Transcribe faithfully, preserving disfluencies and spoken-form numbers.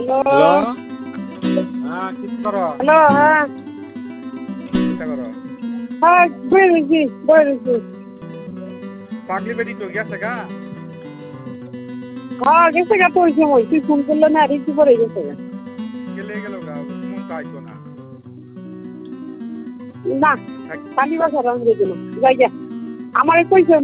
hello hello হ্যাঁ কি করো হ্যালো হ্যাঁ চিন্তা করো হ্যাঁ বই রয়েছি বই রয়েছি পাগলি বেটি তো গেছে গা হ্যাঁ গেছে গা তো ওই সময় তুই ফোন করলে না রিসিভ করে গেছে গা গেলে গেল গা মন চাইতো না না কালি বাসা রান দিয়ে দিল যাই গা আমার কইছে